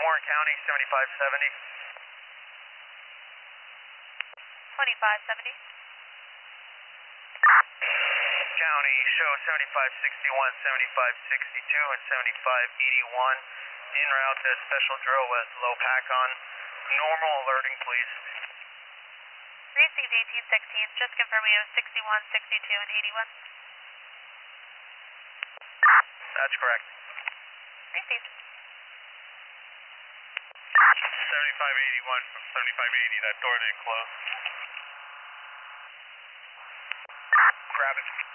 Warren County, 7570. 2570. County, show 7561, 7562, and 7581. En route to special drill with low pack on. Normal alerting, please. Received 1816, just confirming it was 61, 62, and 81. That's correct. Received. 7581 from 7580, that door didn't close. Grab it.